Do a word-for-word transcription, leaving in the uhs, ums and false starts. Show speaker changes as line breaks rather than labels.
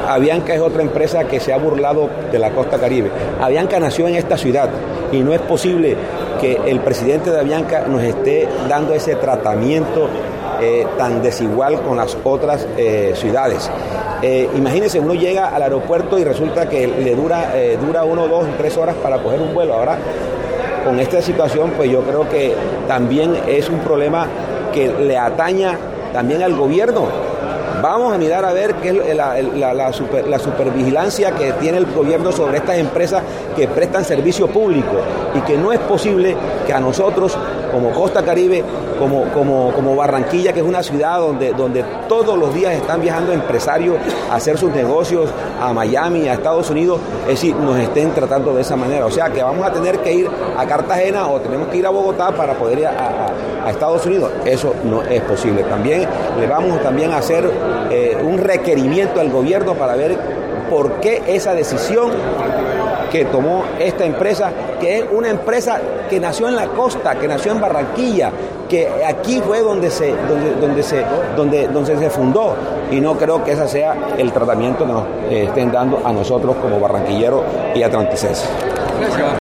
Avianca es otra empresa que se ha burlado de la costa Caribe. Avianca nació en esta ciudad y no es posible que el presidente de Avianca nos esté dando ese tratamiento eh, tan desigual con las otras eh, ciudades. Eh, imagínense, uno llega al aeropuerto y resulta que le dura, eh, dura uno, dos, tres horas para coger un vuelo. Ahora, con esta situación, pues yo creo que también es un problema que le ataña también al gobierno. Vamos a mirar a ver qué es la, la, la, super, la supervigilancia que tiene el gobierno sobre estas empresas que prestan servicio público y que no es posible que a nosotros, como Costa Caribe, como, como, como Barranquilla, que es una ciudad donde, donde todos los días están viajando empresarios a hacer sus negocios a Miami, a Estados Unidos, es decir, nos estén tratando de esa manera. O sea que vamos a tener que ir a Cartagena o tenemos que ir a Bogotá para poder ir a, a, a Estados Unidos. Eso no es posible. También le vamos también a hacer eh, un requerimiento al gobierno para ver por qué esa decisión que tomó esta empresa, que es una empresa que nació en la costa, que nació en Barranquilla, que aquí fue donde se, donde, donde se, donde, donde se fundó, y no creo que ese sea el tratamiento que nos eh, estén dando a nosotros como barranquilleros y atlanticenses.
Gracias.